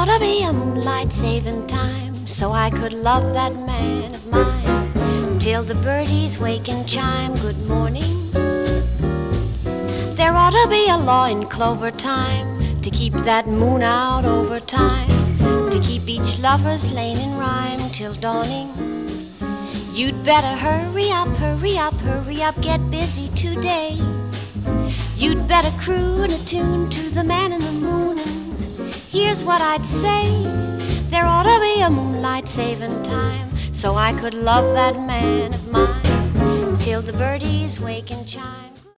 ought to be a moonlight saving time, so I could love that man of mine till the birdies wake and chime good morning. There ought to be a law in clover time to keep that moon out over time, to keep each lover's lane in rhyme till dawning. You'd better hurry up, hurry up, hurry up, get busy today. You'd better croon a tune to the man in the moon. And here's what I'd say: there ought to be a moonlight saving time, so I could love that man of mine till the birdies wake and chime.